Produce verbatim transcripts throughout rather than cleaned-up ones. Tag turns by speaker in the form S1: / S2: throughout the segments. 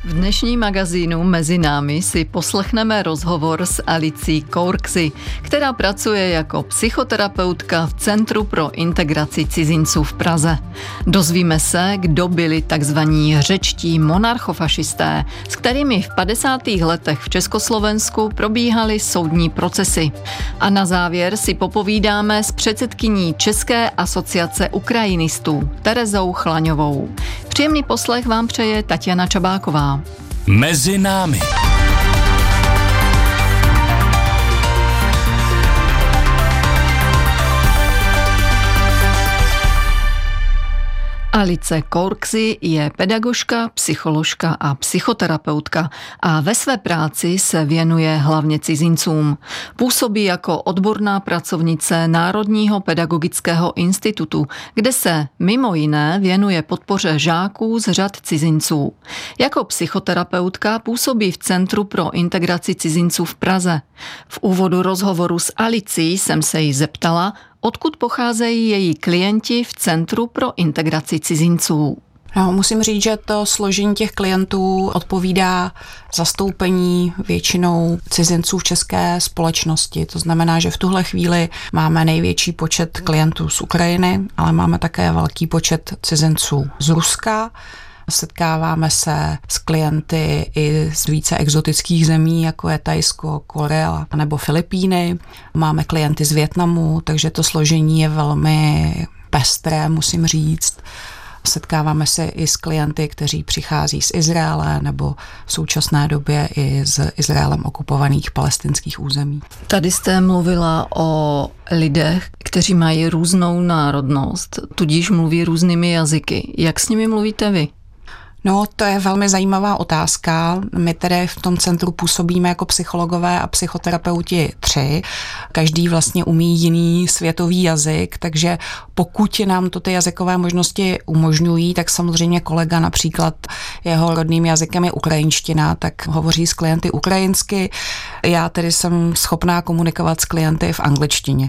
S1: V dnešním magazínu Mezi námi si poslechneme rozhovor s Alicí Kourkzy, která pracuje jako psychoterapeutka v Centru pro integraci cizinců v Praze. Dozvíme se, kdo byli takzvaní řečtí monarchofašisté, s kterými v padesátých letech v Československu probíhaly soudní procesy. A na závěr si popovídáme s předsedkyní České asociace ukrajinistů Terezou Chlaňovou. Příjemný poslech vám přeje Tatiana Čabáková.
S2: Mezi námi.
S1: Alice Kourkzy je pedagožka, psycholožka a psychoterapeutka a ve své práci se věnuje hlavně cizincům. Působí jako odborná pracovnice Národního pedagogického institutu, kde se mimo jiné věnuje podpoře žáků z řad cizinců. Jako psychoterapeutka působí v Centru pro integraci cizinců v Praze. V úvodu rozhovoru s Alicí jsem se jí zeptala, odkud pocházejí její klienti v Centru pro integraci cizinců.
S3: No, musím říct, že to složení těch klientů odpovídá zastoupení většinou cizinců v české společnosti. To znamená, že v tuhle chvíli máme největší počet klientů z Ukrajiny, ale máme také velký počet cizinců z Ruska. Setkáváme se s klienty i z více exotických zemí, jako je Thajsko, Korea nebo Filipíny. Máme klienty z Vietnamu, takže to složení je velmi pestré, musím říct. Setkáváme se i s klienty, kteří přichází z Izraele nebo v současné době i z Izraelem okupovaných palestinských území.
S1: Tady jste mluvila o lidech, kteří mají různou národnost, tudíž mluví různými jazyky. Jak s nimi mluvíte vy?
S3: No, to je velmi zajímavá otázka. My tedy v tom centru působíme jako psychologové a psychoterapeuti tři. Každý vlastně umí jiný světový jazyk, takže pokud nám to ty jazykové možnosti umožňují, tak samozřejmě kolega například jeho rodným jazykem je ukrajinština, tak hovoří s klienty ukrajinsky. Já tedy jsem schopná komunikovat s klienty v angličtině.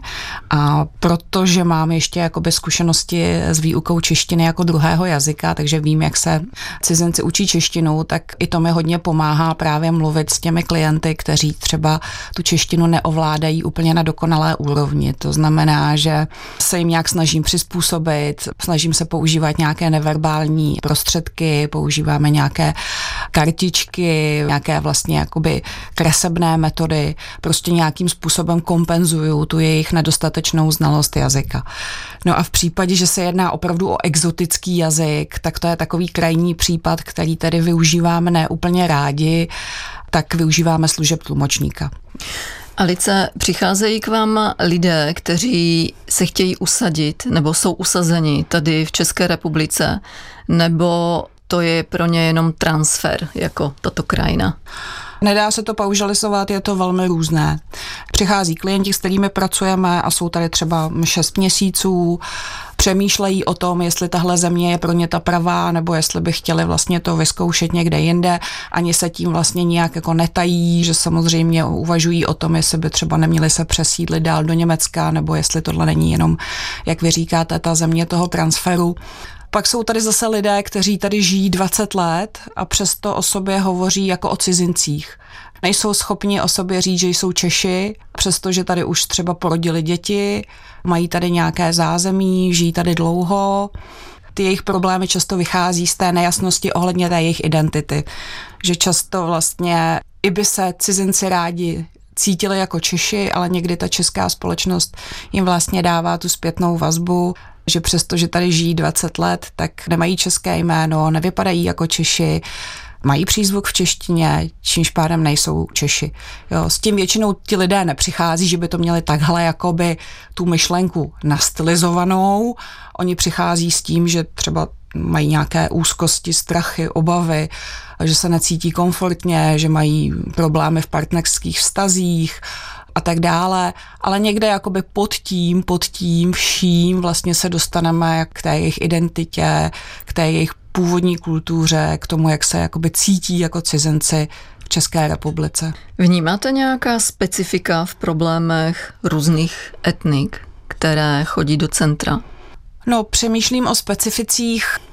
S3: A protože mám ještě jakoby zkušenosti s výukou češtiny jako druhého jazyka, takže vím, jak se cizinci učí češtinu, tak i to mi hodně pomáhá právě mluvit s těmi klienty, kteří třeba tu češtinu neovládají úplně na dokonalé úrovni. To znamená, že se jim nějak snažím přizpůsobit, snažím se používat nějaké neverbální prostředky, používáme nějaké kartičky, nějaké vlastně jakoby kresebné metody, prostě nějakým způsobem kompenzuju tu jejich nedostatečnou znalost jazyka. No a v případě, že se jedná opravdu o exotický jazyk, tak to je takový krajní případ, který tedy využíváme neúplně rádi, tak využíváme služeb tlumočníka.
S1: Alice, přicházejí k vám lidé, kteří se chtějí usadit nebo jsou usazeni tady v České republice, nebo to je pro ně jenom transfer jako tato krajina?
S3: Nedá se to paušalizovat, je to velmi různé. Přichází klienti, s kterými pracujeme a jsou tady třeba šest měsíců, přemýšlejí o tom, jestli tahle země je pro ně ta pravá, nebo jestli by chtěli vlastně to vyzkoušet někde jinde. Ani se tím vlastně nijak jako netají, že samozřejmě uvažují o tom, jestli by třeba neměli se přesídlit dál do Německa, nebo jestli tohle není jenom, jak vy říkáte, ta země toho transferu. Pak jsou tady zase lidé, kteří tady žijí dvacet let a přesto o sobě hovoří jako o cizincích. Nejsou schopni o sobě říct, že jsou Češi, přestože tady už třeba porodili děti, mají tady nějaké zázemí, žijí tady dlouho. Ty jejich problémy často vychází z té nejasnosti ohledně té jejich identity. Že často vlastně i by se cizinci rádi cítili jako Češi, ale někdy ta česká společnost jim vlastně dává tu zpětnou vazbu, že přesto, že tady žijí dvacet let, tak nemají české jméno, nevypadají jako Češi, mají přízvuk v češtině, čímž pádem nejsou Češi. Jo, s tím většinou ti lidé nepřichází, že by to měli takhle jakoby tu myšlenku nastylizovanou. Oni přichází s tím, že třeba mají nějaké úzkosti, strachy, obavy, že se necítí komfortně, že mají problémy v partnerských vztazích a tak dále, ale někde jakoby pod tím, pod tím vším vlastně se dostaneme k té jejich identitě, k té jejich původní kultuře, k tomu, jak se jakoby cítí jako cizinci v České republice.
S1: Vnímáte nějaká specifika v problémech různých etnik, které chodí do centra?
S3: No, přemýšlím o specificích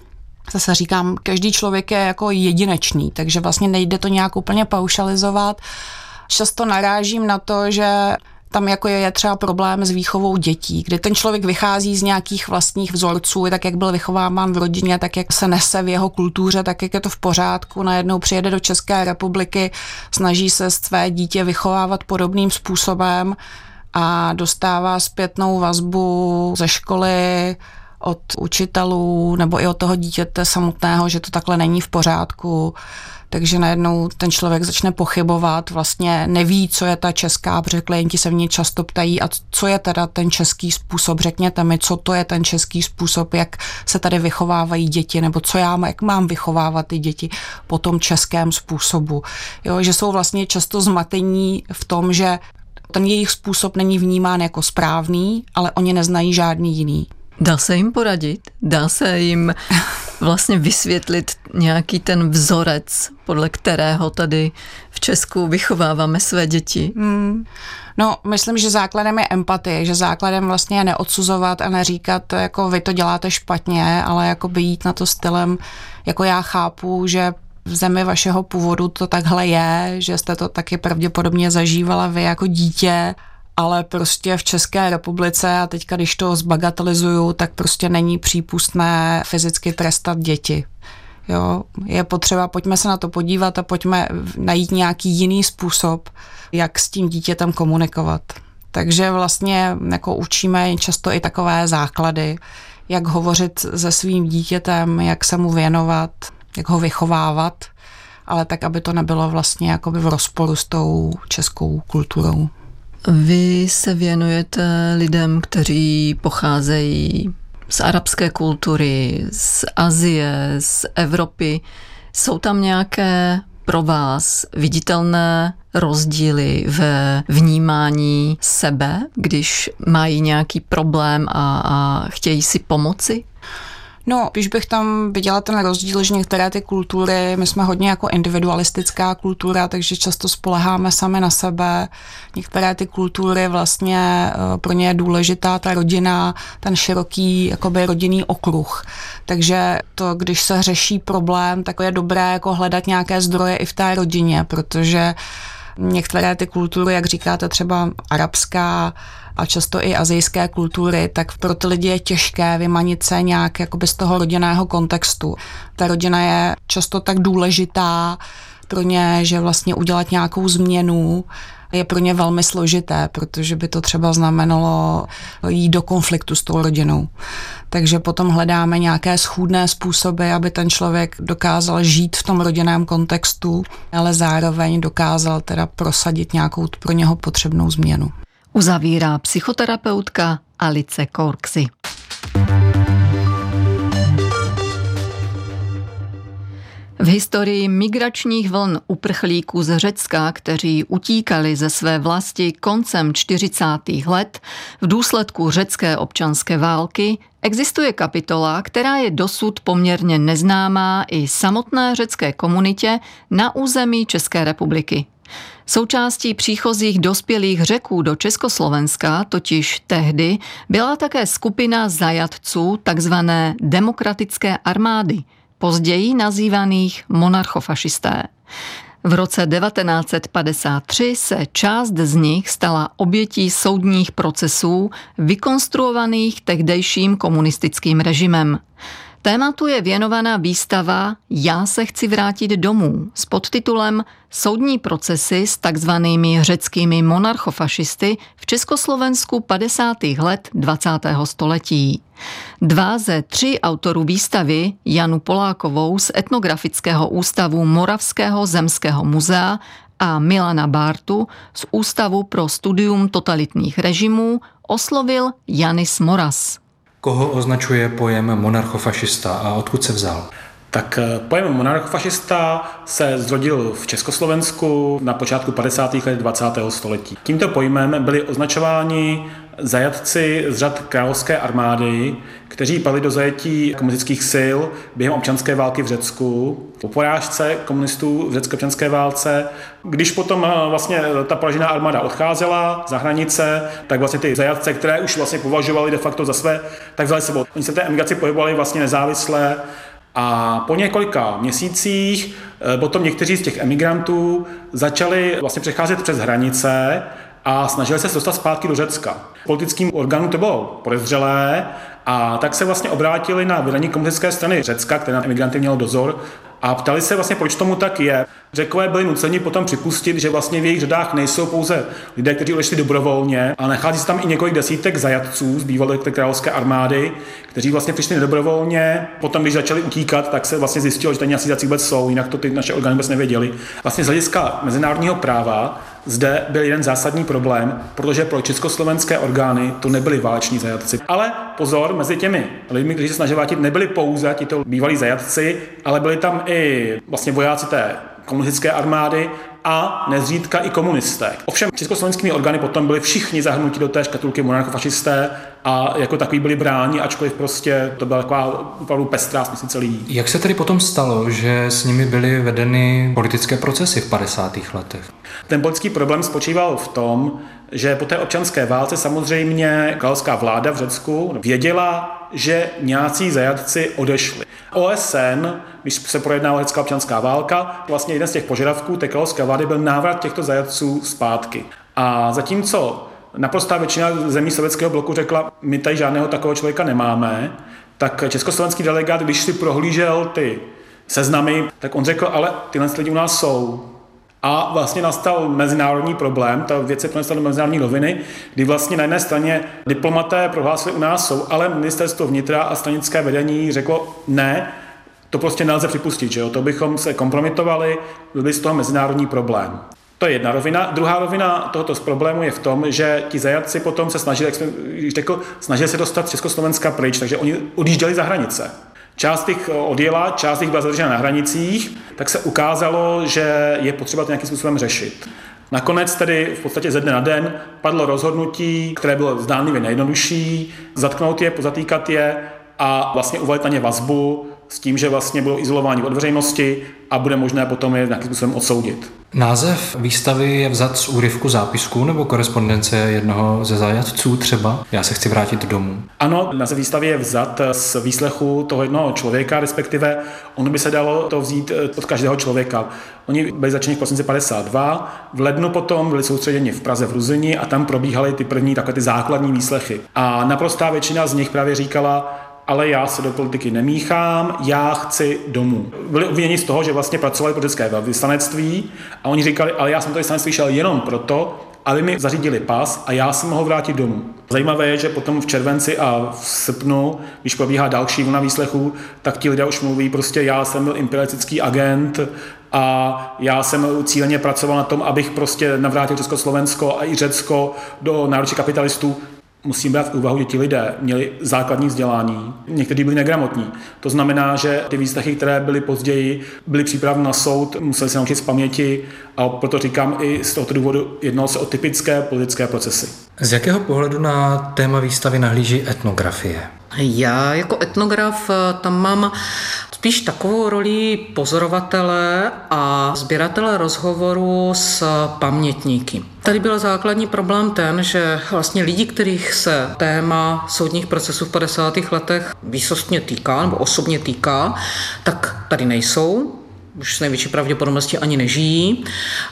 S3: Zase říkám, každý člověk je jako jedinečný, takže vlastně nejde to nějak úplně paušalizovat. Často narážím na to, že tam jako je třeba problém s výchovou dětí, kdy ten člověk vychází z nějakých vlastních vzorců, tak jak byl vychováván v rodině, tak jak se nese v jeho kultuře, tak jak je to v pořádku, najednou přijede do České republiky, snaží se své dítě vychovávat podobným způsobem a dostává zpětnou vazbu ze školy, od učitelů nebo i od toho dítěte samotného, že to takhle není v pořádku. Takže najednou ten člověk začne pochybovat, vlastně neví, co je ta česká, protože klienti se mě často ptají, a co je teda ten český způsob, řekněte mi, co to je ten český způsob, jak se tady vychovávají děti, nebo co já, jak mám vychovávat ty děti po tom českém způsobu. Jo, že jsou vlastně často zmatení v tom, že ten jejich způsob není vnímán jako správný, ale oni neznají žádný jiný.
S1: Dá se jim poradit? Dá se jim vlastně vysvětlit nějaký ten vzorec, podle kterého tady v Česku vychováváme své děti?
S3: Hmm. No, myslím, že základem je empatie, že základem vlastně je neodsuzovat a neříkat, jako vy to děláte špatně, ale jako by jít na to stylem, jako já chápu, že v zemi vašeho původu to takhle je, že jste to taky pravděpodobně zažívala vy jako dítě, ale prostě v České republice, a teďka když to zbagatelizuju, tak prostě není přípustné fyzicky trestat děti. Jo, je potřeba, pojďme se na to podívat a pojďme najít nějaký jiný způsob, jak s tím dítětem komunikovat. Takže vlastně jako učíme často i takové základy, jak hovořit se svým dítětem, jak se mu věnovat, jak ho vychovávat, ale tak, aby to nebylo vlastně jakoby v rozporu s tou českou kulturou.
S1: Vy se věnujete lidem, kteří pocházejí z arabské kultury, z Asie, z Evropy. Jsou tam nějaké pro vás viditelné rozdíly ve vnímání sebe, když mají nějaký problém a, a chtějí si pomoci?
S3: No, když bych tam viděla ten rozdíl, že některé ty kultury, my jsme hodně jako individualistická kultura, takže často spoléháme sami na sebe. Některé ty kultury vlastně pro ně je důležitá ta rodina, ten široký jakoby rodinný okruh. Takže to, když se řeší problém, tak je dobré jako hledat nějaké zdroje i v té rodině, protože některé ty kultury, jak říkáte, třeba arabská a často i asijské kultury, tak pro ty lidi je těžké vymanit se nějak jakoby z toho rodinného kontextu. Ta rodina je často tak důležitá pro ně, že vlastně udělat nějakou změnu je pro ně velmi složité, protože by to třeba znamenalo jít do konfliktu s tou rodinou. Takže potom hledáme nějaké schůdné způsoby, aby ten člověk dokázal žít v tom rodinném kontextu, ale zároveň dokázal teda prosadit nějakou pro něho potřebnou změnu.
S1: Uzavírá psychoterapeutka Alice Korksi. V historii migračních vln uprchlíků z Řecka, kteří utíkali ze své vlasti koncem čtyřicátých let v důsledku řecké občanské války, existuje kapitola, která je dosud poměrně neznámá i samotné řecké komunitě na území České republiky. Součástí příchozích dospělých Řeků do Československa totiž tehdy byla také skupina zajatců takzvané demokratické armády, později nazývaných monarchofašisté. V roce devatenáct set padesát tři se část z nich stala obětí soudních procesů vykonstruovaných tehdejším komunistickým režimem. Tématu je věnovaná výstava Já se chci vrátit domů s podtitulem Soudní procesy s takzvanými řeckými monarchofašisty v Československu padesátých let dvacátého století. Dva ze tří autorů výstavy, Janu Polákovou z Etnografického ústavu Moravského zemského muzea a Milana Bártu z Ústavu pro studium totalitních režimů, oslovil Janis Moras.
S2: Koho označuje pojem monarchofašista a odkud se vzal?
S4: Tak pojem monarchofašista se zrodil v Československu na počátku padesátých let dvacátého století. Tímto pojmem byli označováni zajatci z řad královské armády, kteří padli do zajetí komunistických sil během občanské války v Řecku, po porážce komunistů v řecké občanské válce. Když potom vlastně ta poražená armáda odcházela za hranice, tak vlastně ty zajatce, které už vlastně považovali de facto za své, tak vzali sebou. Oni se v té emigraci pohybovali vlastně nezávisle A po několika měsících potom někteří z těch emigrantů začali vlastně přecházet přes hranice a snažili se dostat zpátky do Řecka. Politickým orgánům to bylo podezřelé a tak se vlastně obrátili na vedení komunistické strany Řecka, které na emigranty mělo dozor, a ptali se vlastně, proč tomu tak je. Řekové byli nuceni potom připustit, že vlastně v jejich řadách nejsou pouze lidé, kteří odešli dobrovolně, ale nachází se tam i několik desítek zajatců z bývalé královské armády, kteří vlastně přišli nedobrovolně. Potom, když začali utíkat, tak se vlastně zjistilo, že tady nějací zajatci vůbec jsou, jinak to ty naše orgány vůbec nevěděli. Vlastně z hlediska mezinárodního práva zde byl jeden zásadní problém, protože pro československé orgány to nebyli váleční zajatci. Ale pozor, mezi těmi lidmi, kteří se snažili vrátit, nebyli pouze tito bývalí zajatci, ale byli tam i vlastně vojáci té komunistické armády a nezřídka i komunisté. Ovšem československými orgány potom byli všichni zahrnuti do té škatulky monarchofašisté a jako takový byli bráni, ačkoliv prostě to byla taková opravdu pestrá směsice lidí.
S2: Jak se tedy potom stalo, že s nimi byly vedeny politické procesy v padesátých letech?
S4: Ten politický problém spočíval v tom, že po té občanské válce samozřejmě královská vláda v Řecku věděla, že nějací zajatci odešli. O S N, když se projednávala řecká občanská válka, vlastně jeden z těch požadavků té královské vlády byl návrat těchto zajatců zpátky. A zatímco naprostá většina zemí sovětského bloku řekla, my tady žádného takového člověka nemáme, tak československý delegát, když si prohlížel ty seznamy, tak on řekl, ale tyhle lidi u nás jsou. A vlastně nastal mezinárodní problém, ta věc se pronesla do mezinárodní noviny, kdy vlastně na jedné straně diplomaté prohlásili, u nás jsou, ale ministerstvo vnitra a stranické vedení řeklo ne, to prostě nelze připustit, že jo? To bychom se kompromitovali, byl by z toho mezinárodní problém. To je jedna rovina. Druhá rovina tohoto problému je v tom, že ti zajatci potom se snažili, jak jsem řekl, snažili se dostat z Československa pryč, takže oni odjížděli za hranice. Část těch odjela, část těch byla zadržena na hranicích, tak se ukázalo, že je potřeba to nějakým způsobem řešit. Nakonec tedy v podstatě ze dne na den padlo rozhodnutí, které bylo zdánlivě nejjednodušší, zatknout je, pozatýkat je a vlastně uvalit na ně vazbu s tím, že vlastně bylo izolování od veřejnosti a bude možné potom je nějakým způsobem odsoudit.
S2: Název výstavy je vzat z úryvku zápisků nebo korespondence jednoho ze zajatců třeba? Já se chci vrátit domů.
S4: Ano, název výstavy je vzat z výslechu toho jednoho člověka, respektive ono by se dalo to vzít od každého člověka. Oni byli začeni v prosinci padesát dva, v lednu potom byli soustředěni v Praze v Ruzyni a tam probíhaly ty první takové ty základní výslechy. A naprostá většina z nich právě říkala, ale já se do politiky nemíchám, já chci domů. Byli obviněni z toho, že vlastně pracovali pro řecké velvyslanectví a oni říkali, ale já jsem to vyslanectví šel jenom proto, aby mi zařídili pas a já se mohl vrátit domů. Zajímavé je, že potom v červenci a v srpnu, když probíhá další vlna výslechů, tak ti lidé už mluví prostě, já jsem byl imperialistický agent a já jsem cíleně pracoval na tom, abych prostě navrátil Československo a i Řecko do náručí kapitalistů. Musím brát v úvahu, že ti lidé měli základní vzdělání, někteří byli negramotní. To znamená, že ty výslechy, které byly později, byly přípravy na soud, museli se naučit z paměti a proto říkám i z tohoto důvodu jednalo se o typické politické procesy.
S2: Z jakého pohledu na téma výstavy nahlíží etnografie?
S5: Já jako etnograf tam mám spíš takovou roli pozorovatele a sběratele rozhovoru s pamětníky. Tady byl základní problém ten, že vlastně lidi, kterých se téma soudních procesů v padesátých letech výsostně týká nebo osobně týká, tak tady nejsou. Už s největší pravděpodobností ani nežijí.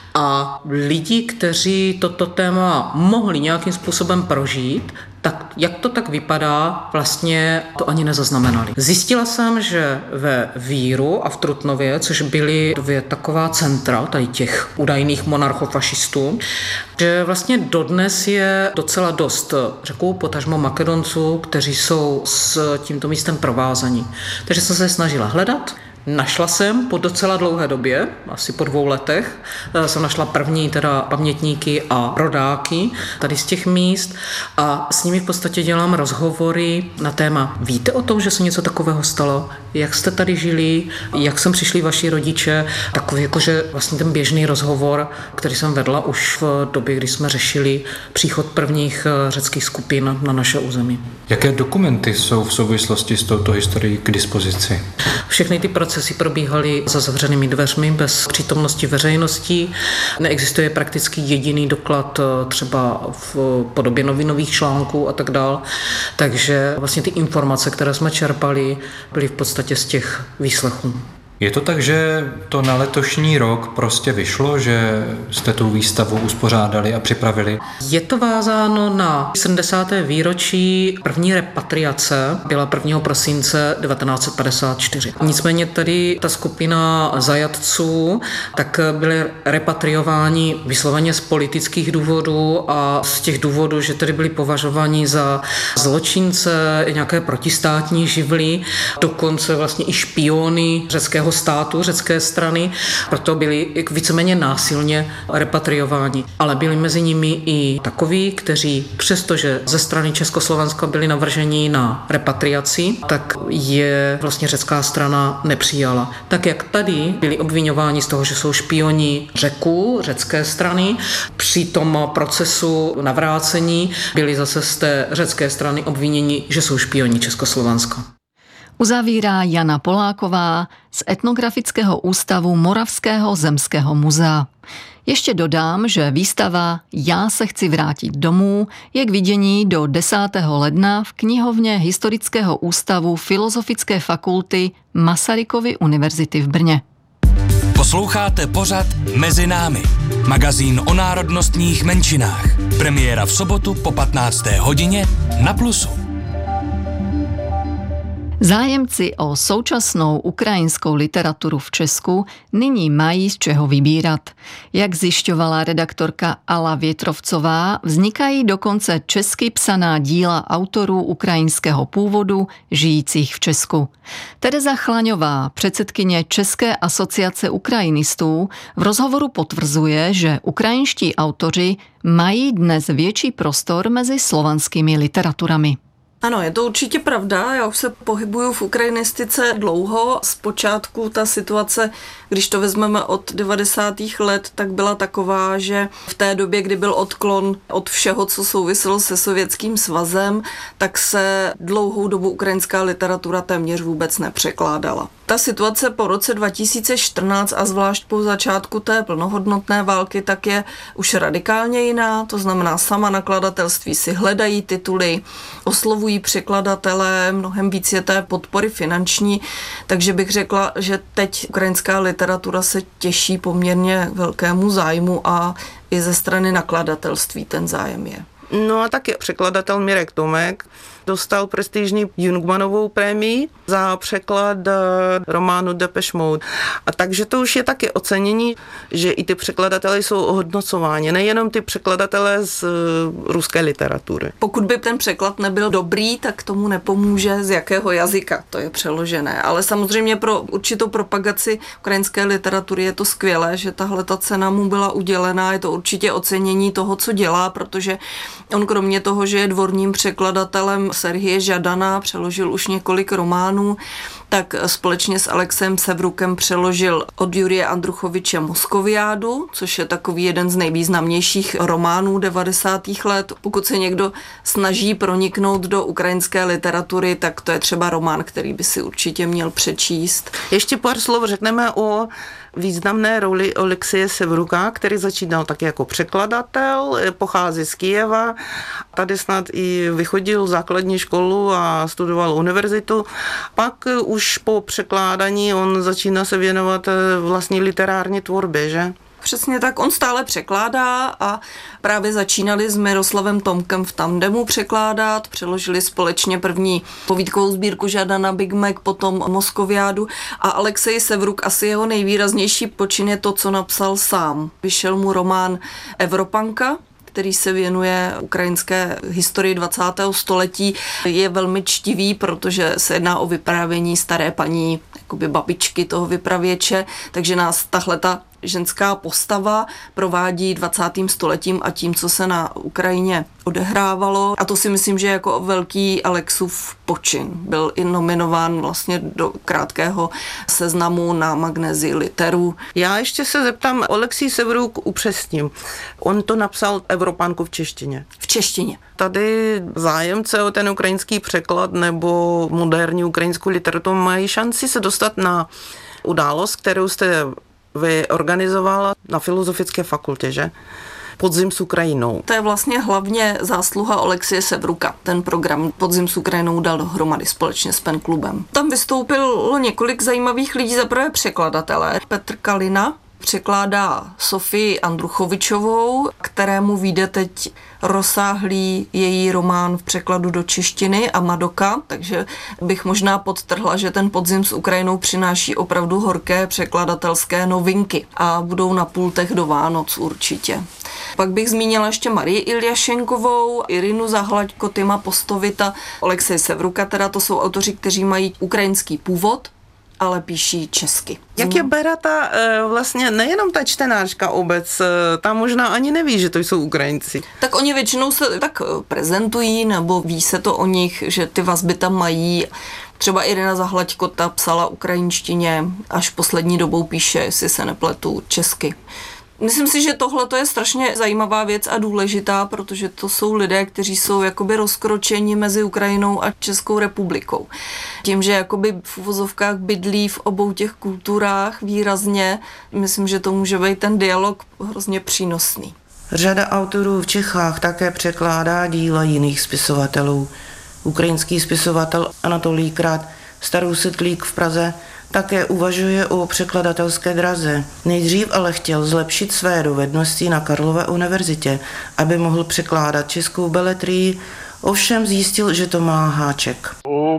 S5: A lidi, kteří toto téma mohli nějakým způsobem prožít, tak jak to tak vypadá, vlastně to ani nezaznamenali. Zjistila jsem, že ve Víru a v Trutnově, což byly dvě taková centra tady těch údajných monarchofašistů, že vlastně dodnes je docela dost Řeků, potažmo Makedonců, kteří jsou s tímto místem provázaní. Takže jsem se snažila hledat. Našla jsem po docela dlouhé době, asi po dvou letech, jsem našla první teda pamětníky a rodáky tady z těch míst a s nimi v podstatě dělám rozhovory na téma víte o tom, že se něco takového stalo? Jak jste tady žili? Jak sem přišli vaši rodiče? Takový jakože vlastně ten běžný rozhovor, který jsem vedla už v době, kdy jsme řešili příchod prvních řeckých skupin na naše území.
S2: Jaké dokumenty jsou v souvislosti s touto historií k dispozici?
S5: Všechny ty procesy procesy probíhaly za zavřenými dveřmi bez přítomnosti veřejnosti. Neexistuje prakticky jediný doklad třeba v podobě novinových článků a tak dál. Takže vlastně ty informace, které jsme čerpali, byly v podstatě z těch výslechů.
S2: Je to tak, že to na letošní rok prostě vyšlo, že jste tu výstavu uspořádali a připravili?
S5: Je to vázáno na sedmdesáté výročí první repatriace, byla prvního prosince devatenáct set padesát čtyři. Nicméně tady ta skupina zajatců tak byly repatriováni vysloveně z politických důvodů a z těch důvodů, že tedy byli považováni za zločince, nějaké protistátní živly, dokonce vlastně i špiony řeckého státu, řecké strany, proto byli víceméně násilně repatriováni. Ale byli mezi nimi i takoví, kteří přestože ze strany Československa byli navrženi na repatriaci, tak je vlastně řecká strana nepřijala. Tak jak tady byli obviňováni z toho, že jsou špioni Řeků, řecké strany, při tom procesu navrácení byli zase z té řecké strany obviněni, že jsou špioni Československa.
S1: Uzavírá Jana Poláková z Etnografického ústavu Moravského zemského muzea. Ještě dodám, že výstava Já se chci vrátit domů je k vidění do desátého ledna v knihovně Historického ústavu Filozofické fakulty Masarykovy univerzity v Brně.
S6: Posloucháte pořad Mezi námi, magazín o národnostních menšinách. Premiéra v sobotu po patnácté hodině na Plusu.
S1: Zájemci o současnou ukrajinskou literaturu v Česku nyní mají z čeho vybírat. Jak zjišťovala redaktorka Ala Větrovcová, vznikají dokonce česky psaná díla autorů ukrajinského původu žijících v Česku. Tereza Chlaňová, předsedkyně České asociace ukrajinistů, v rozhovoru potvrzuje, že ukrajinští autoři mají dnes větší prostor mezi slovanskými literaturami.
S7: Ano, je to určitě pravda, já už se pohybuju v ukrajinistice dlouho. Zpočátku ta situace, když to vezmeme od devadesátých let, tak byla taková, že v té době, kdy byl odklon od všeho, co souviselo se Sovětským svazem, tak se dlouhou dobu ukrajinská literatura téměř vůbec nepřekládala. Ta situace po roce dva tisíce čtrnáct a zvlášť po začátku té plnohodnotné války tak je už radikálně jiná, to znamená sama nakladatelství si hledají tituly, oslovují překladatelé, mnohem víc je té podpory finanční, takže bych řekla, že teď ukrajinská literatura se těší poměrně velkému zájmu a i ze strany nakladatelství ten zájem je.
S8: No a taky překladatel Mirek Tomek dostal prestižní Jungmannovou prémii za překlad románu Depeche Mode. A takže to už je taky ocenění, že i ty překladatelé jsou ohodnocováni, nejenom ty překladatelé z ruské literatury.
S7: Pokud by ten překlad nebyl dobrý, tak tomu nepomůže, z jakého jazyka to je přeložené. Ale samozřejmě pro určitou propagaci ukrajinské literatury je to skvělé, že tahle ta cena mu byla udělená. Je to určitě ocenění toho, co dělá, protože on kromě toho, že je dvorním překladatelem Serhije Žadana, přeložil už několik románů, tak společně s Alexem Sevrukem přeložil od Jurije Andruchoviče Moskoviádu, což je takový jeden z nejvýznamnějších románů devadesátých let. Pokud se někdo snaží proniknout do ukrajinské literatury, tak to je třeba román, který by si určitě měl přečíst.
S8: Ještě pár slov řekneme o významné roli Alexeje Sevruka, který začínal taky jako překladatel, pochází z Kyjeva. Tady snad i vychodil základní školu a studoval univerzitu. Pak už po překládání on začíná se věnovat vlastní literární tvorbě, že?
S7: Přesně tak, on stále překládá a právě začínali s Miroslavem Tomkem v tandemu překládat, přeložili společně první povídkovou sbírku Žadana Big Mac, potom Moskoviádu a Alexej Sevruk, asi jeho nejvýraznější počin je to, co napsal sám. Vyšel mu román Evropanka, který se věnuje ukrajinské historii dvacátého století, je velmi čtivý, protože se jedná o vyprávění staré paní, jakoby babičky toho vypravěče, takže nás tahleta ženská postava provádí dvacátým stoletím a tím, co se na Ukrajině odehrávalo. A to si myslím, že jako velký Alexův počin. Byl i nominován vlastně do krátkého seznamu na Magnézii literu.
S8: Já ještě se zeptám, Alexej Sevruk upřesním. On to napsal Evropanku v češtině.
S7: V češtině.
S8: Tady zájemce o ten ukrajinský překlad nebo moderní ukrajinskou literaturu mají šanci se dostat na událost, kterou jste vy organizovala na Filozofické fakultě, že? Podzim s Ukrajinou.
S7: To je vlastně hlavně zásluha Olexie Sevruka. Ten program Podzim s Ukrajinou dal dohromady společně s Pen klubem. Tam vystoupilo několik zajímavých lidí, zaprvé překladatelé. Petr Kalina překládá Sofii Andruchovičovou, kterému vyjde teď rozsáhlý její román v překladu do češtiny a Madoka, takže bych možná podtrhla, že ten Podzim s Ukrajinou přináší opravdu horké překladatelské novinky a budou na pultech do Vánoc určitě. Pak bych zmínila ještě Marii Iljašenkovou, Irinu Zahlaďko, Tima Postovita, Olexej Sevruka, teda to jsou autoři, kteří mají ukrajinský původ, ale píší česky.
S8: Jak je bere ta vlastně nejenom ta čtenářka obec, ta možná ani neví, že to jsou Ukrajinci.
S7: Tak oni většinou se tak prezentují, nebo ví se to o nich, že ty vazby tam mají. Třeba Irina Zahlaďko, ta psala ukrajinštině, až poslední dobou píše, jestli se nepletu, česky. Myslím si, že tohle je strašně zajímavá věc a důležitá, protože to jsou lidé, kteří jsou jakoby rozkročeni mezi Ukrajinou a Českou republikou. Tím, že jakoby v uvozovkách bydlí v obou těch kulturách výrazně, myslím, že to může být ten dialog hrozně přínosný.
S8: Řada autorů v Čechách také překládá díla jiných spisovatelů. Ukrajinský spisovatel Anatolij Krát, Starou Setlík v Praze, také uvažuje o překladatelské draze. Nejdřív ale chtěl zlepšit své dovednosti na Karlově univerzitě, aby mohl překládat českou beletrii, ovšem zjistil, že to má háček.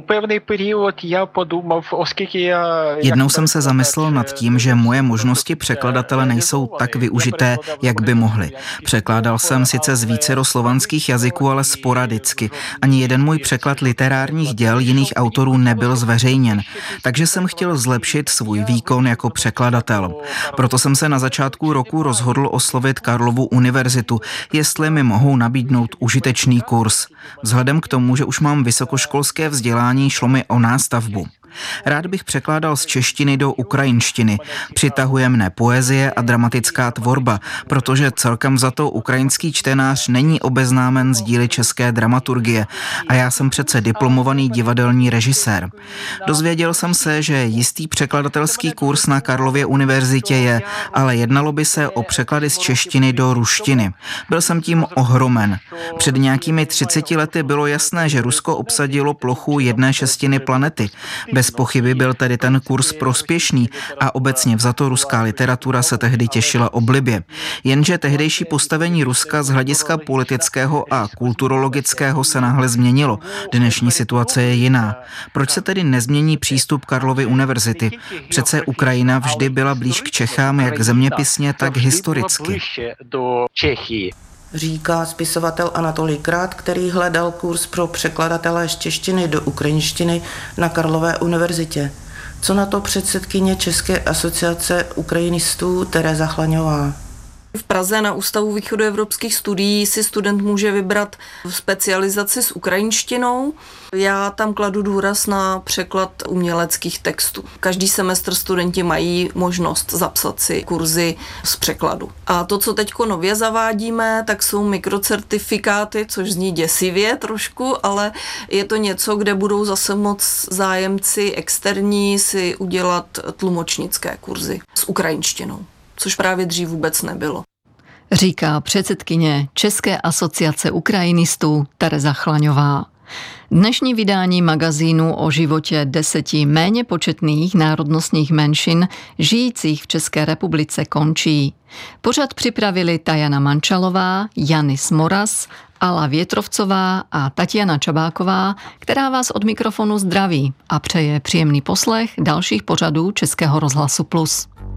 S9: Jednou jsem se zamyslel nad tím, že moje možnosti překladatele nejsou tak využité, jak by mohly. Překládal jsem sice z vícero slovanských jazyků, ale sporadicky. Ani jeden můj překlad literárních děl jiných autorů nebyl zveřejněn, takže jsem chtěl zlepšit svůj výkon jako překladatel. Proto jsem se na začátku roku rozhodl oslovit Karlovu univerzitu, jestli mi mohou nabídnout užitečný kurz. Vzhledem k tomu, že už mám vysokoškolské vzdělání, šlo mi o nástavbu. Rád bych překládal z češtiny do ukrajinštiny. Přitahuje mne poezie a dramatická tvorba, protože celkem za to ukrajinský čtenář není obeznámen s díly české dramaturgie a já jsem přece diplomovaný divadelní režisér. Dozvěděl jsem se, že jistý překladatelský kurz na Karlově univerzitě je, ale jednalo by se o překlady z češtiny do ruštiny. Byl jsem tím ohromen. Před nějakými třiceti lety bylo jasné, že Rusko obsadilo plochu jedné šestiny planety. Bez pochyby byl tedy ten kurz prospěšný a obecně vzato ruská literatura se tehdy těšila oblibě. Jenže tehdejší postavení Ruska z hlediska politického a kulturologického se náhle změnilo. Dnešní situace je jiná. Proč se tedy nezmění přístup Karlovy univerzity? Přece Ukrajina vždy byla blíž k Čechám jak zeměpisně, tak historicky.
S8: Říká spisovatel Anatolij Krát, který hledal kurz pro překladatele z češtiny do ukrajinštiny na Karlové univerzitě. Co na to předsedkyně České asociace ukrajinistů Tereza Chlaňová?
S7: V Praze na Ústavu východoevropských studií si student může vybrat specializaci s ukrajinštinou. Já tam kladu důraz na překlad uměleckých textů. Každý semestr studenti mají možnost zapsat si kurzy z překladu. A to, co teďko nově zavádíme, tak jsou mikrocertifikáty, což zní děsivě trošku, ale je to něco, kde budou zase moc zájemci externí si udělat tlumočnické kurzy s ukrajinštinou, což právě dřív vůbec nebylo.
S1: Říká předsedkyně České asociace ukrajinistů Tereza Chlaňová. Dnešní vydání magazínu o životě deseti méně početných národnostních menšin žijících v České republice končí. Pořad připravili Tajana Mančalová, Janis Moras, Ala Větrovcová a Tatiana Čabáková, která vás od mikrofonu zdraví a přeje příjemný poslech dalších pořadů Českého rozhlasu Plus.